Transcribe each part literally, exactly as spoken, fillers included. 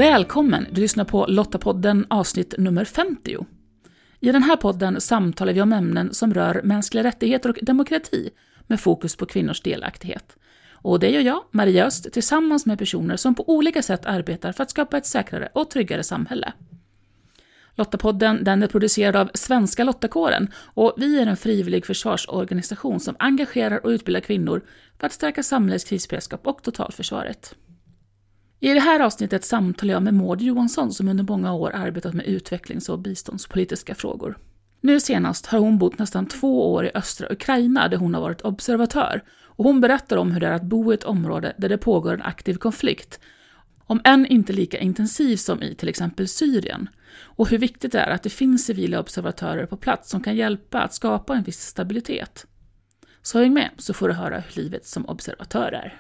Välkommen! Du lyssnar på Lottapodden avsnitt nummer femtio. I den här podden samtalar vi om ämnen som rör mänskliga rättigheter och demokrati med fokus på kvinnors delaktighet. Och det gör jag, Maria Öst, tillsammans med personer som på olika sätt arbetar för att skapa ett säkrare och tryggare samhälle. Lottapodden den är producerad av Svenska Lottakåren och vi är en frivillig försvarsorganisation som engagerar och utbildar kvinnor för att stärka samhällets krisberedskap och totalförsvaret. I det här avsnittet samtalar jag med Maud Johansson som under många år arbetat med utvecklings- och biståndspolitiska frågor. Nu senast har hon bott nästan två år i östra Ukraina där hon har varit observatör och hon berättar om hur det är att bo i ett område där det pågår en aktiv konflikt, om än inte lika intensiv som i till exempel Syrien, och hur viktigt det är att det finns civila observatörer på plats som kan hjälpa att skapa en viss stabilitet. Så häng med så får du höra hur livet som observatör är.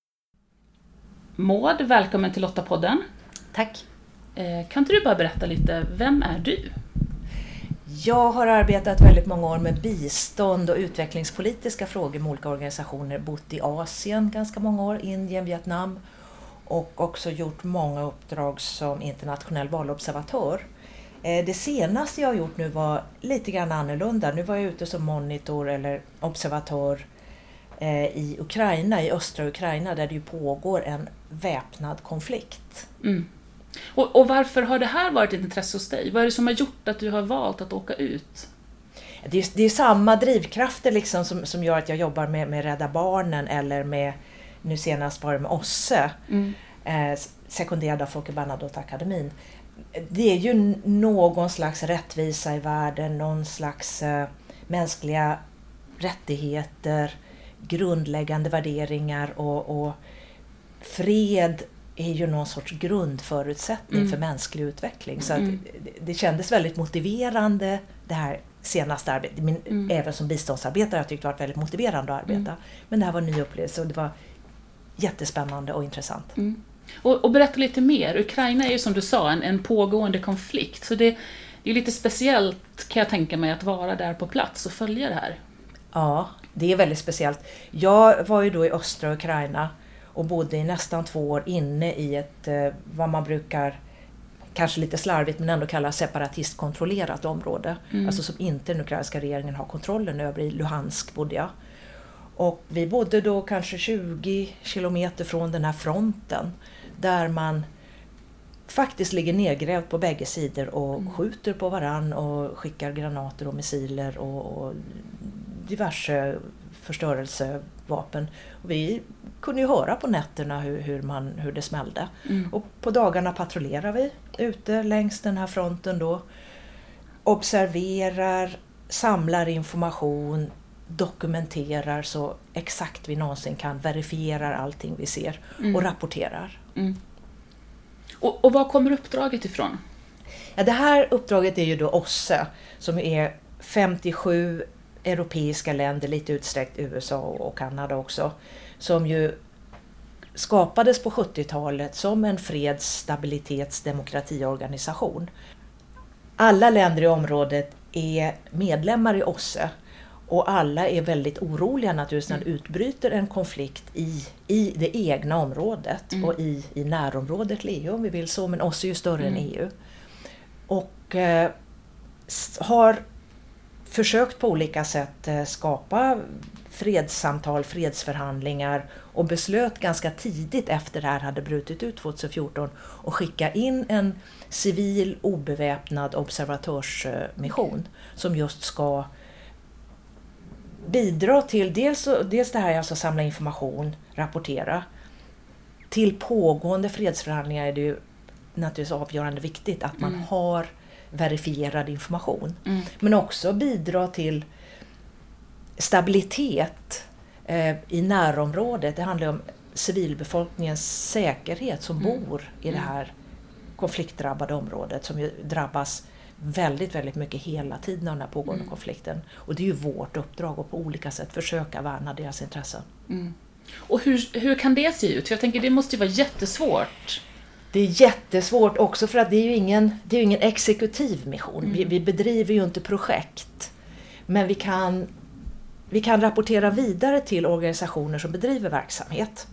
Maud, välkommen till Lottapodden. Tack. Kan inte du bara berätta lite, vem är du? Jag har arbetat väldigt många år med bistånd och utvecklingspolitiska frågor med olika organisationer. Bott i Asien ganska många år, Indien, Vietnam. Och också gjort många uppdrag som internationell valobservatör. Det senaste jag har gjort nu var lite grann annorlunda. Nu var jag ute som monitor eller observatör i Ukraina, i östra Ukraina, där det ju pågår en väpnad konflikt. Mm. Och, och varför har det här varit ett intresse hos dig? Vad är det som har gjort att du har valt att åka ut? Det är, det är samma drivkrafter liksom som, som gör att jag jobbar med, med Rädda Barnen eller med, nu senast var det med O S S E, mm. eh, sekunderad av Folke Bernadotte-akademin. Det är ju någon slags rättvisa i världen, någon slags eh, mänskliga rättigheter, grundläggande värderingar och, och fred är ju någon sorts grundförutsättning mm. för mänsklig utveckling. Så mm. att det, det kändes väldigt motiverande det här senaste arbetet. Men mm. även som biståndsarbetare jag tyckte det var väldigt motiverande att arbeta. Mm. Men det här var en ny upplevelse och det var jättespännande och intressant. Mm. Och, och berätta lite mer. Ukraina är ju som du sa en, en pågående konflikt. Så det, det är lite speciellt kan jag tänka mig att vara där på plats och följa det här. Ja, det är väldigt speciellt. Jag var ju då i östra Ukraina och bodde i nästan två år inne i ett, vad man brukar, kanske lite slarvigt men ändå kalla separatistkontrollerat område. Mm. Alltså som inte den ukrainska regeringen har kontrollen över. I Luhansk bodde jag. Och vi bodde då kanske tjugo kilometer från den här fronten där man faktiskt ligger nedgrävd på bägge sidor och mm. skjuter på varann och skickar granater och missiler och, och diverse förstörelsevapen. Och vi kunde ju höra på nätterna hur, hur, man, hur det smällde. Mm. Och på dagarna patrullerar vi ute längs den här fronten då. Observerar, samlar information, dokumenterar så exakt vi någonsin kan, verifierar allting vi ser mm. och rapporterar. Mm. Och, och var kommer uppdraget ifrån? Ja, det här uppdraget är ju då O S S E som är femtiosju europeiska länder, lite utsträckt U S A och Kanada också, som ju skapades på sjuttiotalet som en freds-, stabilitets-, demokratiorganisation. Alla länder i området är medlemmar i O S S E och alla är väldigt oroliga naturligtvis när det utbryter en konflikt i, i det egna området mm. och i, i närområdet till E U om vi vill så, men O S S E är ju större mm. än E U. Och eh, har försökt på olika sätt skapa fredssamtal, fredsförhandlingar och beslöt ganska tidigt efter det här hade brutit ut tjugohundrafjorton att skicka in en civil obeväpnad observatörsmission som just ska bidra till dels, dels det här alltså samla information, rapportera. Till pågående fredsförhandlingar är det ju naturligtvis avgörande viktigt att man mm. har verifierad information. Mm. Men också bidra till stabilitet eh, i närområdet. Det handlar om civilbefolkningens säkerhet som mm. bor i det här konfliktdrabbade området som ju drabbas väldigt, väldigt mycket hela tiden av den här pågående mm. konflikten. Och det är ju vårt uppdrag att på olika sätt försöka värna deras intressen. Mm. Och hur, hur kan det se ut? För jag tänker det måste ju vara jättesvårt. Det är jättesvårt också för att det är ju ingen, det är ju ingen exekutiv mission. Mm. Vi, vi bedriver ju inte projekt. Men vi kan, vi kan rapportera vidare till organisationer som bedriver verksamhet.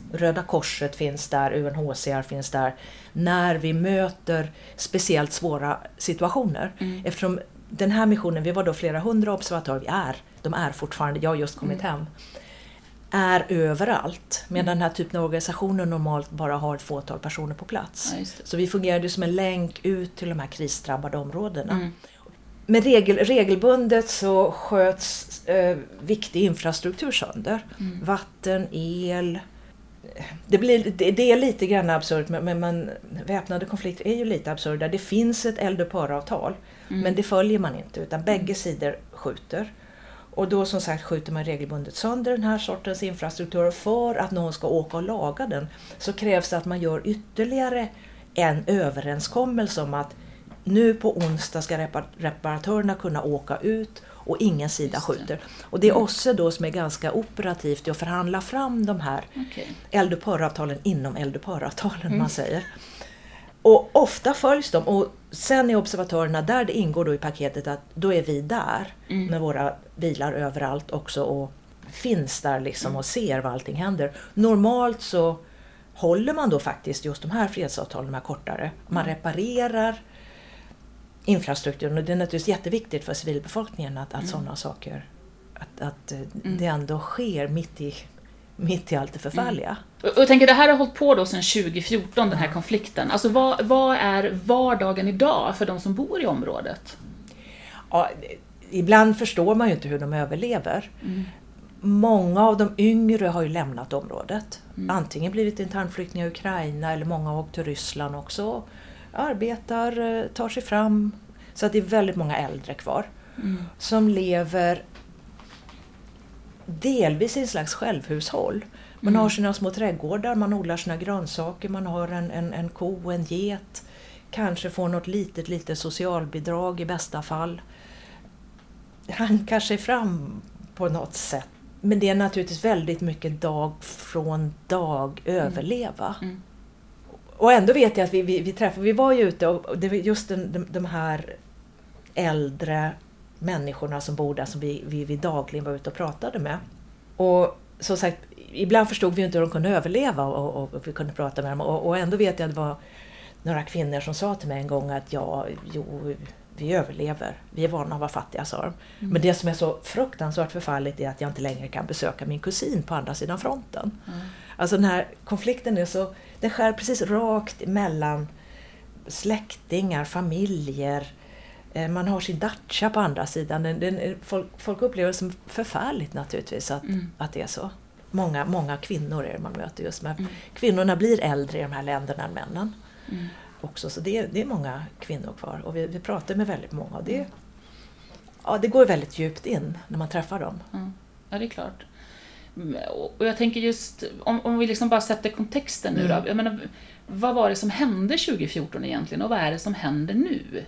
Röda Korset finns där, U N H C R finns där. När vi möter speciellt svåra situationer. Mm. Eftersom den här missionen, vi var då flera hundra observatörer, vi är, de är fortfarande, jag har just kommit mm. hem. Är överallt. Medan mm. den här typen av organisationer normalt bara har ett fåtal personer på plats. Ja, så vi fungerade som en länk ut till de här krisdrabbade områdena. Mm. Men regel, regelbundet så sköts eh, viktig infrastruktur sönder. Mm. Vatten, el. Det, blir, det, det är lite grann absurt, men, men man, väpnade konflikter är ju lite absurda. Det finns ett eldupphöravtal, mm. men det följer man inte, utan bägge mm. sidor skjuter. Och då som sagt skjuter man regelbundet sönder den här sortens infrastruktur. För att någon ska åka och laga den så krävs det att man gör ytterligare en överenskommelse om att nu på onsdag ska repar- reparatörerna kunna åka ut och ingen sida skjuter. Och det är också då som är ganska operativt att förhandla fram de här okay. eldupphöravtalen inom eldupphöravtalen mm. man säger. Och ofta följs de, och sen är observatörerna där, det ingår då i paketet att då är vi där mm. med våra bilar överallt också och finns där liksom mm. och ser vad allting händer. Normalt så håller man då faktiskt just de här fredsavtalen, de här kortare. Man mm. reparerar infrastrukturen, och det är naturligtvis jätteviktigt för civilbefolkningen att, att mm. sådana saker, att, att mm. det ändå sker mitt i mitt i allt det förfärliga. Mm. Och jag tänker, det här har hållit på då sedan tjugo fjorton, den här konflikten. Alltså vad, vad är vardagen idag för de som bor i området? Ja, ibland förstår man ju inte hur de överlever. Mm. Många av de yngre har ju lämnat området. Mm. Antingen blivit internflyktingar i Ukraina eller många har åkt till Ryssland också. Arbetar, tar sig fram. Så att det är väldigt många äldre kvar. Mm. Som lever delvis i en slags självhushåll. Man mm. har sina små trädgårdar, man odlar sina grönsaker, man har en, en, en ko, en get. Kanske får något litet, litet socialbidrag i bästa fall. Han kanske är fram på något sätt. Men det är naturligtvis väldigt mycket dag från dag överleva. Mm. Mm. Och ändå vet jag att vi, vi, vi träffade, vi var ju ute och det var just den, de, de här äldre människorna som bor där som vi, vi, vi dagligen var ute och pratade med. Och som sagt, ibland förstod vi inte hur de kunde överleva och, och, och vi kunde prata med dem. Och, och ändå vet jag att det var några kvinnor som sa till mig en gång att ja, jo, vi överlever. Vi är vana att vara fattiga, sa de. Mm. Men det som är så fruktansvärt förfärligt är att jag inte längre kan besöka min kusin på andra sidan fronten. Mm. Alltså den här konflikten är så, den skär precis rakt mellan släktingar, familjer. Man har sin dacha på andra sidan. Den, den, folk, folk upplever det som förfärligt naturligtvis att, mm. att det är så. Många, många kvinnor är det man möter just med. Mm. Kvinnorna blir äldre i de här länderna än männen. Mm. Också, så det, det är många kvinnor kvar. Och vi, vi pratar med väldigt många. Och det, mm. ja, det går väldigt djupt in när man träffar dem. Mm. Ja, det är klart. Och jag tänker just, om, om vi liksom bara sätter kontexten nu mm. då. Jag menar, vad var det som hände tjugo fjorton egentligen? Och vad är det som händer nu?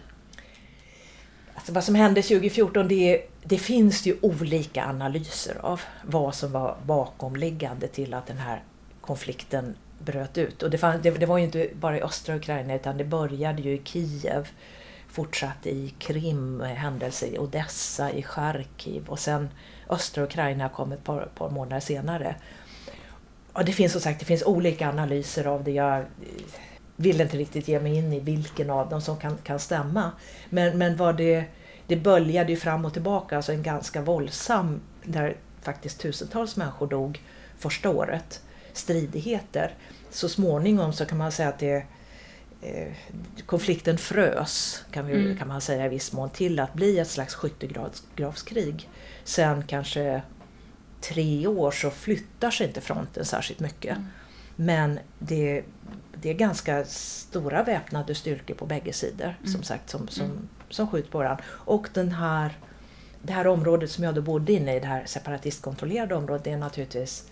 Alltså vad som hände tjugo fjorton, det, det finns ju olika analyser av vad som var bakomliggande till att den här konflikten bröt ut. Och det, fann, det, det var ju inte bara i östra Ukraina utan det började ju i Kiev, fortsatte i Krim, händelser i Odessa, i Charkiv och sen östra Ukraina kom ett par, par månader senare. Och det finns som sagt, det finns olika analyser av det. Jag vill inte riktigt ge mig in i vilken av dem som kan, kan stämma. Men, men vad det, det böljade ju fram och tillbaka, alltså en ganska våldsam, där faktiskt tusentals människor dog första året, stridigheter. Så småningom så kan man säga att det, eh, konflikten frös, kan, vi, mm. kan man säga i viss mån, till att bli ett slags skyttegravskrig. Sen kanske tre år så flyttar sig inte fronten särskilt mycket. Mm. Men det, det är ganska stora väpnade styrkor på bägge sidor, mm. som sagt, som, som, mm. som skjuter på varandra. Och den här, det här området som jag då bodde inne i, det här separatistkontrollerade området, det är naturligtvis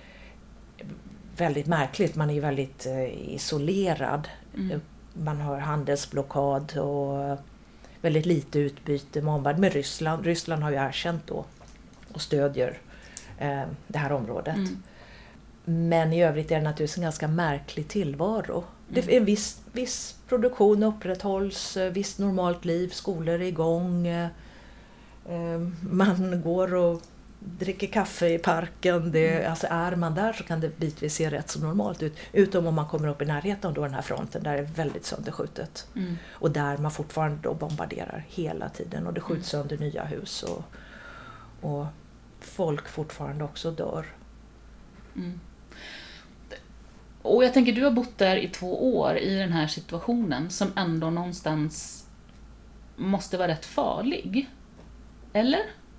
väldigt märkligt. Man är ju väldigt eh, isolerad. Mm. Man har handelsblockad och väldigt lite utbyte med omvärlden. Med Ryssland. Ryssland har ju erkänt då och stödjer eh, det här området. Mm. Men i övrigt är det naturligtvis en ganska märklig tillvaro. Mm. Det är en viss, viss produktion upprätthålls, visst normalt liv, skolor är igång. Eh, man går och dricker kaffe i parken. Det, Mm. alltså är man där så kan det bitvis se rätt så normalt ut. Utom om man kommer upp i närheten av den här fronten där det är väldigt sönderskjutet. Mm. Och där man fortfarande då bombarderar hela tiden. Och det skjuts Mm. sönder nya hus. Och, och folk fortfarande också dör. Mm. Och jag tänker, du har bott där i två år i den här situationen som ändå någonstans måste vara rätt farlig. Eller?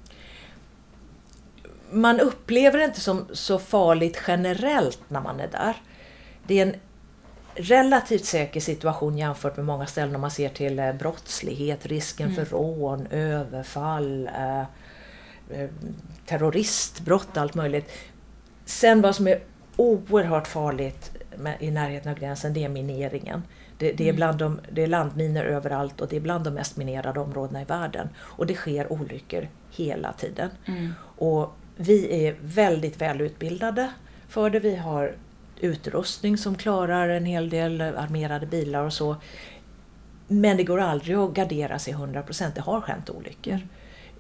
Man upplever det inte som så farligt generellt när man är där. Det är en relativt säker situation jämfört med många ställen om man ser till eh, brottslighet, risken Mm. för rån, överfall, eh, eh, terroristbrott, allt möjligt. Sen vad som är oerhört farligt med, i närheten av gränsen, det är mineringen. Det, det, är Mm. bland de, det är landminer överallt och det är bland de mest minerade områdena i världen. Och det sker olyckor hela tiden. Mm. Och vi är väldigt välutbildade för det. Vi har utrustning som klarar en hel del armerade bilar och så. Men det går aldrig att gardera sig hundra procent. Det har hänt olyckor. Mm.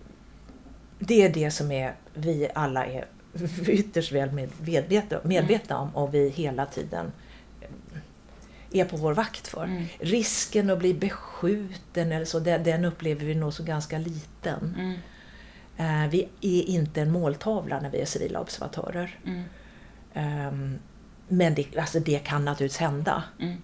Det är det som är, vi alla är ytterst väl med, medvetna, medvetna om och vi hela tiden är på vår vakt för. Mm. Risken att bli beskjuten eller så, den, den upplever vi nog så ganska liten. Mm. Uh, vi är inte en måltavla när vi är civila observatörer. Mm. Um, men det, alltså det kan naturligtvis hända. Mm.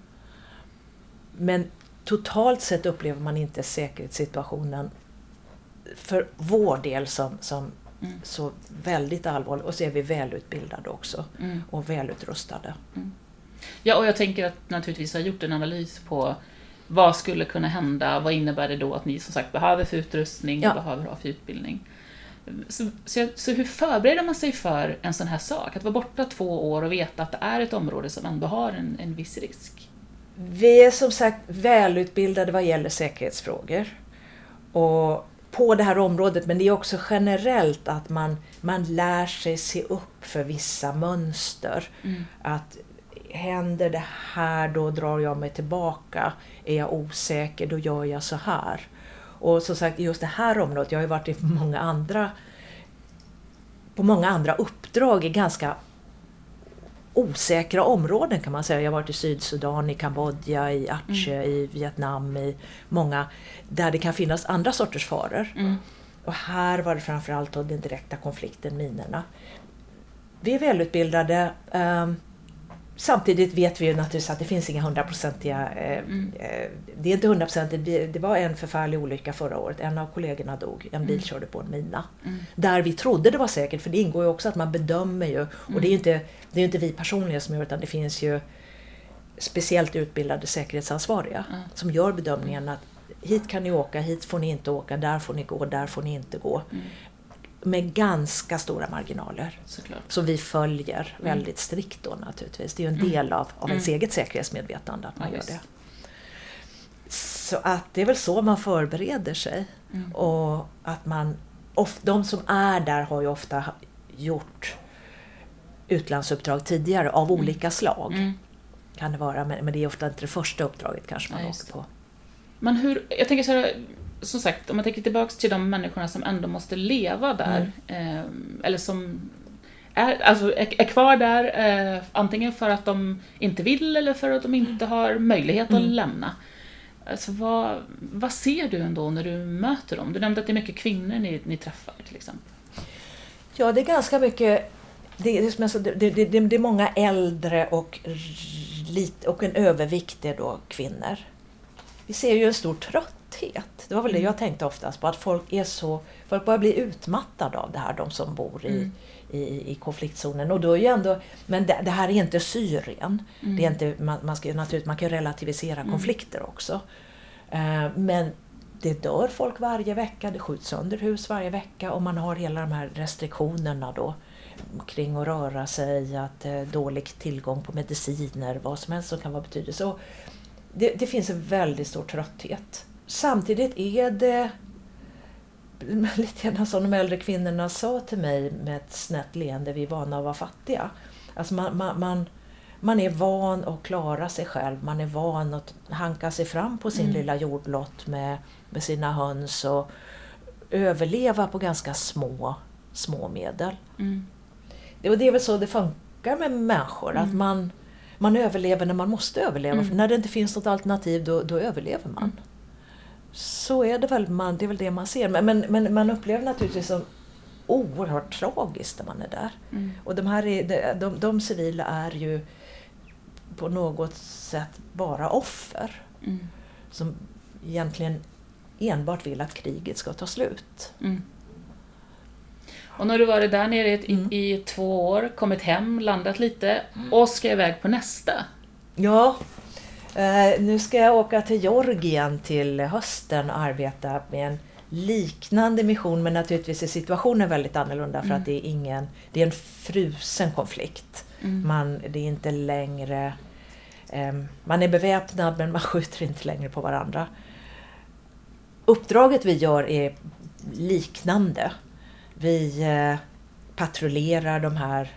Men totalt sett upplever man inte säkerhetssituationen för vår del som, som Mm. så väldigt allvarlig. Och så är vi välutbildade också. Mm. Och välutrustade. Ja, och jag tänker att naturligtvis har gjort en analys på vad skulle kunna hända, vad innebär det då att ni som sagt behöver för utrustning, Ja. behöver ha för utbildning. Så, så, så hur förbereder man sig för en sån här sak? Att vara borta två år och veta att det är ett område som ändå har en, en viss risk? Vi är som sagt välutbildade vad gäller säkerhetsfrågor. Och på det här området, men det är också generellt att man, man lär sig se upp för vissa mönster. Mm. Att händer det här, då drar jag mig tillbaka. Är jag osäker, då gör jag så här. Och som sagt, just det här området, jag har ju varit i många andra, på många andra uppdrag i ganska osäkra områden kan man säga. Jag har varit i Sydsudan, i Kambodja, i Aceh, mm. i Vietnam, i många där det kan finnas andra sorters faror. Mm. Och här var det framförallt då den direkta konflikten, minerna. Vi är välutbildade. Um, samtidigt vet vi ju naturligtvis att det finns inga hundraprocentiga... Eh, Mm. eh, det är inte hundraprocentigt. Det var en förfärlig olycka förra året. En av kollegorna dog. En bil Mm. körde på en mina. Mm. Där vi trodde det var säkert. För det ingår ju också att man bedömer ju. Och Mm. det är ju inte, det är inte vi personligen som gör, utan det finns ju speciellt utbildade säkerhetsansvariga. Mm. Som gör bedömningen att hit kan ni åka, hit får ni inte åka, där får ni gå, där får ni inte gå. Mm. Med ganska stora marginaler. Såklart. Som vi följer Mm. väldigt strikt då naturligtvis. Det är ju en Mm. del av, av ens Mm. eget säkerhetsmedvetande att man Ja, gör visst. det. Så att det är väl så man förbereder sig. Mm. Och att man, of, de som är där har ju ofta gjort utlandsuppdrag tidigare av Mm. olika slag. Mm. Kan det vara, men, men det är ofta inte det första uppdraget kanske man Ja, åker just på. Men hur, jag tänker så här, som sagt, om man tänker tillbaka till de människorna som ändå måste leva där, eh, eller som är, alltså är, är kvar där, eh, antingen för att de inte vill eller för att de inte har möjlighet att Mm. lämna. Alltså vad, vad ser du ändå när du möter dem? Du nämnde att det är mycket kvinnor ni, ni träffar till exempel. Ja, det är ganska mycket. Det är, som jag sa, det, det, det, det är många äldre och, lit, och en övervikt är då kvinnor. Vi ser ju en stor trötthet. Det var väl det jag tänkte oftast på. Att folk är så, folk börjar bli utmattade av det här, de som bor i, Mm. i, i konfliktzonen. Och då är ju ändå, men det, det här är inte Syrien. Mm. Det är inte, man, man, ska, naturligtvis, man kan ju relativisera Mm. konflikter också. Uh, men det dör folk varje vecka, det skjuts sönder hus varje vecka och man har hela de här restriktionerna då kring att röra sig, att eh, dålig tillgång på mediciner, vad som helst som kan vara betydelse. Och det, det finns en väldigt stor trötthet. Samtidigt är det lite grann som de äldre kvinnorna sa till mig med ett snett leende, vi är vana att vara fattiga. Alltså man, man, man, man är van att klara sig själv, man är van att hanka sig fram på sin Mm. lilla jordlott med, med sina höns och överleva på ganska små små medel. Mm. Det, och det är väl så det funkar med människor, mm. att man, man överlever när man måste överleva. Mm. För när det inte finns något alternativ, då, då överlever man. Mm. Så är det väl, man, det är väl det man ser. Men, men, men man upplever naturligtvis som oerhört tragiskt när man är där. Mm. Och de, här är, de, de, de civila är ju på något sätt bara offer. Mm. Som egentligen enbart vill att kriget ska ta slut. Mm. Och när du varit där nere i, mm. i, i två år, kommit hem, landat lite och ska iväg på nästa. Ja, eh, nu ska jag åka till Georgien till hösten och arbeta med en liknande mission, men naturligtvis är situationen väldigt annorlunda för mm. att det är ingen, det är en frusen konflikt. Mm. Man, det är inte längre, eh, man är beväpnad men man skjuter inte längre på varandra. Uppdraget vi gör är liknande. Vi eh, patrullerar de här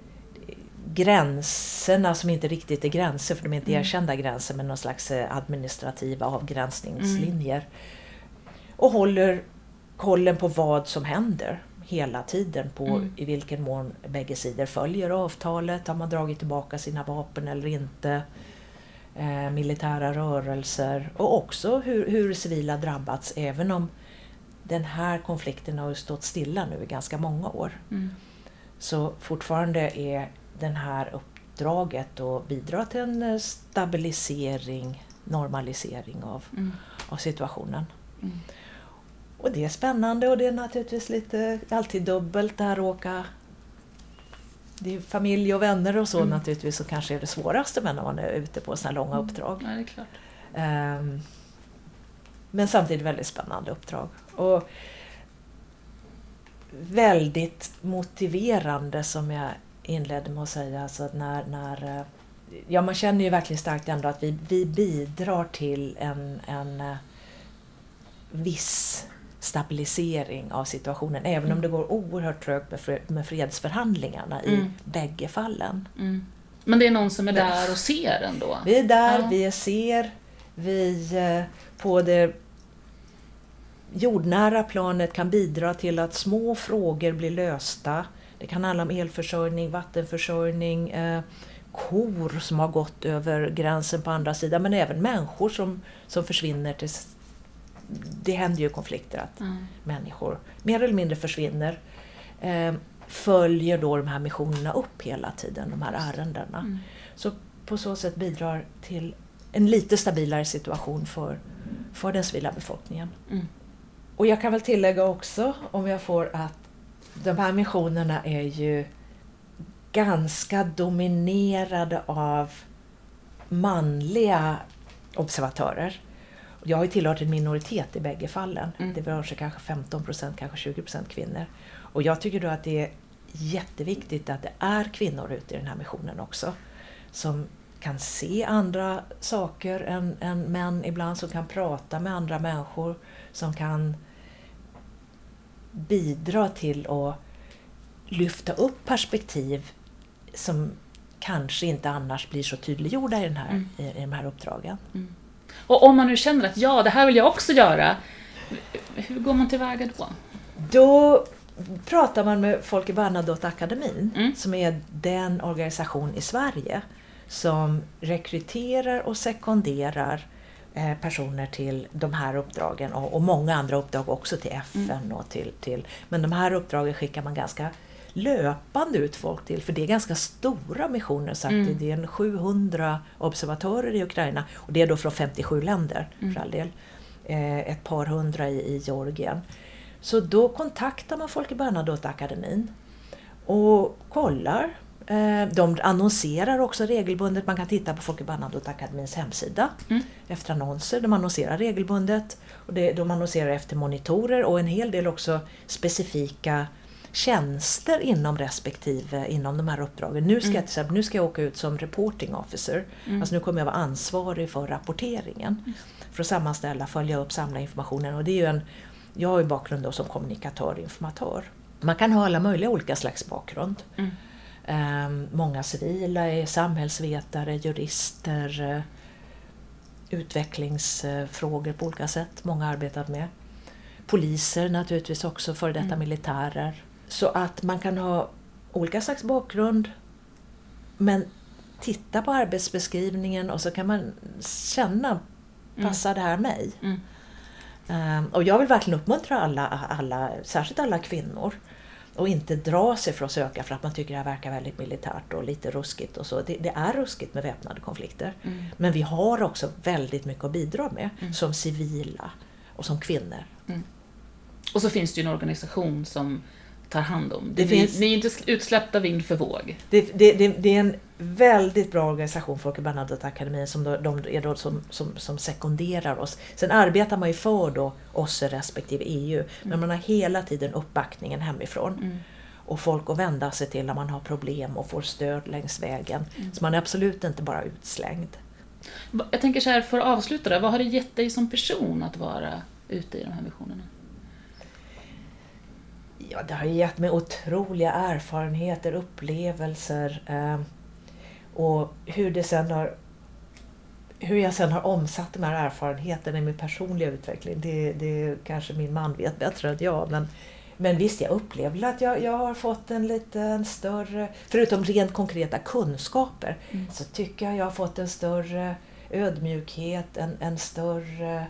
gränserna som inte riktigt är gränser, för de är inte mm. erkända gränser, men någon slags administrativa avgränsningslinjer. Mm. Och håller kollen på vad som händer hela tiden, på mm. i vilken mån bägge sidor följer avtalet, har man dragit tillbaka sina vapen eller inte, eh, militära rörelser, och också hur, hur civila drabbats, även om den här konflikten har stått stilla nu i ganska många år. Mm. Så fortfarande är den här uppdraget att bidra till en stabilisering, normalisering av, mm. av situationen. Mm. Och det är spännande, och det är naturligtvis lite alltid dubbelt där, åka. Det är familj och vänner och så mm. naturligtvis, så kanske är det svåraste när man är ute på sådana långa uppdrag. Mm. Ja, det är klart. Um, men samtidigt väldigt spännande uppdrag. Och väldigt motiverande, som jag inledde med att säga. Alltså att när, när, ja, man känner ju verkligen starkt ändå att vi, vi bidrar till en, en viss stabilisering av situationen. Även mm. om det går oerhört trögt med, med fredsförhandlingarna mm. i bägge fallen. Mm. Men det är någon som är där och ser ändå? Vi är där, ja. vi ser. Vi på det jordnära planet kan bidra till att små frågor blir lösta. Det kan handla om elförsörjning, vattenförsörjning, eh, kor som har gått över gränsen på andra sidan, men även människor som, som försvinner. Till, det händer ju konflikter att mm. människor mer eller mindre försvinner. Eh, följer då de här missionerna upp hela tiden, de här ärendena. Mm. Så på så sätt bidrar till en lite stabilare situation för, för den civila befolkningen. Mm. Och jag kan väl tillägga också, om jag får, att de här missionerna är ju ganska dominerade av manliga observatörer. Jag har ju tillhört en minoritet i bägge fallen. Mm. Det rör sig kanske femton procent, kanske tjugo procent kvinnor. Och jag tycker då att det är jätteviktigt att det är kvinnor ute i den här missionen också. Som kan se andra saker än, än män ibland, som kan prata med andra människor, som kan bidra till att lyfta upp perspektiv som kanske inte annars blir så tydliggjorda i, den här, mm. i, i de här uppdragen. Mm. Och om man nu känner att ja, det här vill jag också göra, hur går man tillväga då? Då pratar man med Folke Bernadotte-akademin, mm. som är den organisation i Sverige som rekryterar och sekonderar eh, personer till de här uppdragen, och, och många andra uppdrag också till F N mm. och till, till... Men de här uppdragen skickar man ganska löpande ut folk till, för det är ganska stora missioner. Så mm. det är en sjuhundra observatörer i Ukraina, och det är då från femtiosju länder mm. för all del. Eh, ett par hundra i, i Georgien. Så då kontaktar man Folke Bernadotte-akademin och kollar. De annonserar också regelbundet. Man kan titta på Folke Bernadotte-akademins hemsida mm. efter annonser. De annonserar regelbundet. Och det, de annonserar efter monitorer och en hel del också specifika tjänster inom respektive, inom de här uppdragen. Nu ska, mm. jag, till exempel, nu ska jag åka ut som reporting officer. Mm. Alltså nu kommer jag vara ansvarig för rapporteringen. Mm. För att sammanställa, följa upp, samla informationen. Och det är ju en, jag har ju bakgrund då som kommunikatör och informatör. Man kan ha alla möjliga olika slags bakgrund. Mm. Um, många civila är samhällsvetare, jurister, uh, utvecklingsfrågor på olika sätt. Många har arbetat med. Poliser naturligtvis också, för detta mm. militärer. Så att man kan ha olika slags bakgrund, men titta på arbetsbeskrivningen och så kan man känna, passar det här mig? Mm. Um, och jag vill verkligen uppmuntra alla, alla, särskilt alla kvinnor, och inte dra sig för att söka för att man tycker det här verkar väldigt militärt och lite ruskigt och så. Det, det är ruskigt med väpnade konflikter. Mm. Men vi har också väldigt mycket att bidra med mm. som civila och som kvinnor. Mm. Och så finns det ju en organisation som tar hand om. Det, det finns, ni, ni är inte utsläppta vind för våg. Det, det, det, det är en väldigt bra organisation, Folke Bernadotte-akademin, som de, de är då som, som, som sekunderar oss. Sen arbetar man ju för då oss respektive E U, mm. men man har hela tiden uppbackningen hemifrån. Mm. Och folk att vända sig till när man har problem och får stöd längs vägen. Mm. Så man är absolut inte bara utslängd. Jag tänker så här, för att avsluta det, vad har det gett dig som person att vara ute i de här missionerna? Ja, det har gett mig otroliga erfarenheter, upplevelser eh, och hur det sen har, hur jag sen har omsatt de här erfarenheterna i min personliga utveckling. Det, det kanske min man vet bättre än jag, men, men visst, jag upplever att jag, jag har fått en lite större, förutom rent konkreta kunskaper, mm. så tycker jag jag har fått en större ödmjukhet, en, en större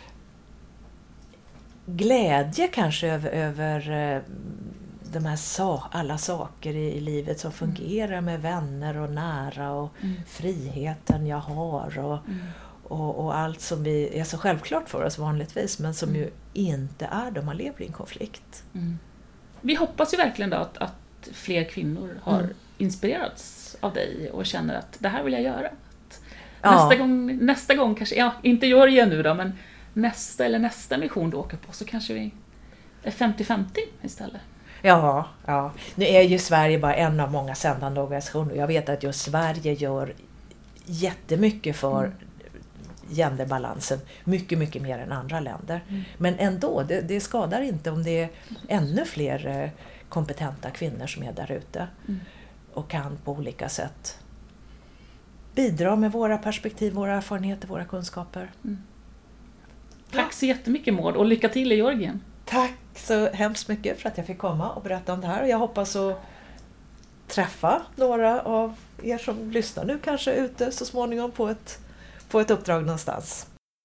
glädje kanske över, över de här sa, alla saker i, i livet som fungerar mm. med vänner och nära och mm. friheten jag har och, mm. och, och allt som vi är så självklart för oss vanligtvis, men som mm. ju inte är då man lever i en konflikt. Mm. Vi hoppas ju verkligen då att, att fler kvinnor har mm. inspirerats av dig och känner att det här vill jag göra. Ja. Nästa gång, nästa gång kanske, ja, inte gör det nu då, men nästa eller nästa mission du åker på så kanske vi är femtio femtio istället. Ja, ja. Nu är ju Sverige bara en av många sändande organisationer. Jag vet att just Sverige gör jättemycket för mm. genderbalansen. Mycket, mycket mer än andra länder. Mm. Men ändå, det, det skadar inte om det är ännu fler kompetenta kvinnor som är där ute. Mm. Och kan på olika sätt bidra med våra perspektiv, våra erfarenheter, våra kunskaper. Mm. Tack så jättemycket, Maud, och lycka till i Georgien. Tack så hemskt mycket för att jag fick komma och berätta om det här. Jag hoppas att träffa några av er som lyssnar nu kanske ute så småningom på ett, på ett uppdrag någonstans.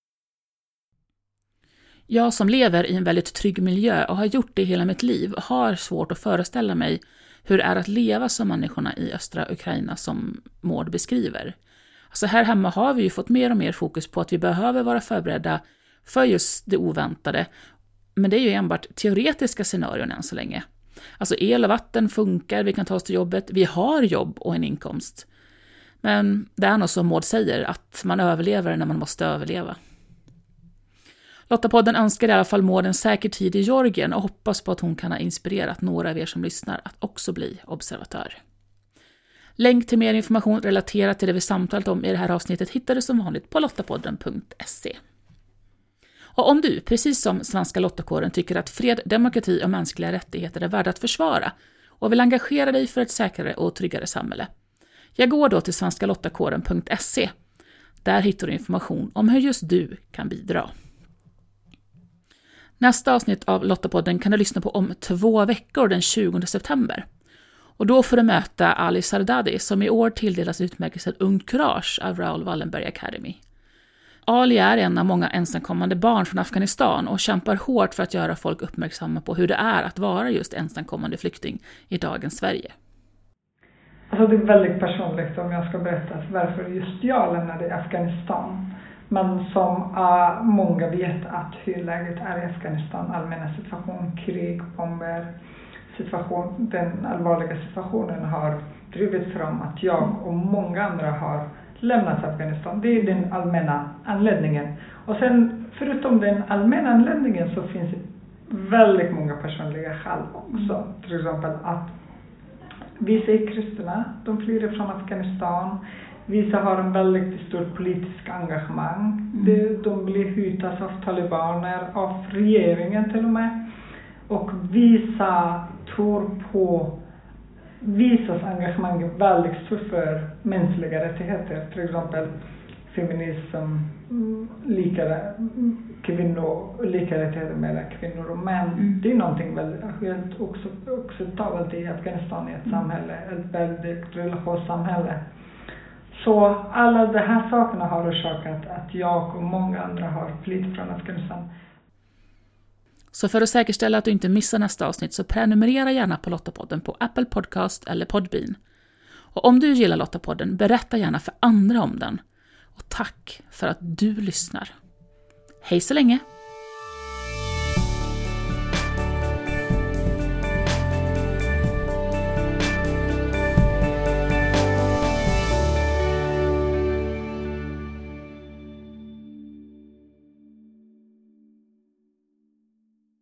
Jag som lever i en väldigt trygg miljö och har gjort det hela mitt liv har svårt att föreställa mig hur det är att leva som människorna i östra Ukraina som Maud beskriver. Alltså här hemma har vi ju fått mer och mer fokus på att vi behöver vara förberedda för just det oväntade. Men det är ju enbart teoretiska scenarion än så länge. Alltså el och vatten funkar, vi kan ta oss till jobbet, vi har jobb och en inkomst. Men det är nog som Maud säger, att man överlever när man måste överleva. Lottapodden önskar i alla fall Maud en säker tid i Georgien och hoppas på att hon kan ha inspirerat några av er som lyssnar att också bli observatör. Länk till mer information relaterat till det vi samtalat om i det här avsnittet hittar du som vanligt på lottapodden punkt se. Och om du, precis som Svenska Lottakåren, tycker att fred, demokrati och mänskliga rättigheter är värda att försvara och vill engagera dig för ett säkrare och tryggare samhälle, jag går då till svenska lottakåren punkt se. Där hittar du information om hur just du kan bidra. Nästa avsnitt av Lottapodden kan du lyssna på om två veckor den tjugonde september. Och då får du möta Ali Sardadi som i år tilldelas utmärkelsen Ung Courage av Raoul Wallenberg Academy. Ali är en av många ensamkommande barn från Afghanistan och kämpar hårt för att göra folk uppmärksamma på hur det är att vara just ensamkommande flykting i dagens Sverige. Alltså det är väldigt personligt om jag ska berätta varför just jag lämnade Afghanistan. Men som uh, många vet att hur läget är i Afghanistan, allmänna situation, krig, bomber, situation, den allvarliga situationen har drivit fram att jag och många andra har lämnat Afghanistan. Det är den allmänna anledningen. Och sen förutom den allmänna anledningen så finns det väldigt många personliga skäl också. Till exempel att vissa är kristna, de flyr från Afghanistan. Vissa har en väldigt stor politisk engagemang. Mm. De blir hotas av talibaner, av regeringen till och med. Och vissa tror på, visas engagemang är väldigt stort för mänskliga rättigheter. Till exempel feminism, lika, kvinnor, lika rättigheter mellan kvinnor och män. Mm. Det är någonting väldigt helt oacceptabelt i Afghanistan, i ett mm. samhälle, ett väldigt religiöst samhälle. Så alla de här sakerna har orsakat att jag och många andra har flytt från Afghanistan. Så för att säkerställa att du inte missar nästa avsnitt så prenumerera gärna på Lottapodden på Apple Podcast eller Podbean. Och om du gillar Lottapodden, berätta gärna för andra om den. Och tack för att du lyssnar. Hej så länge!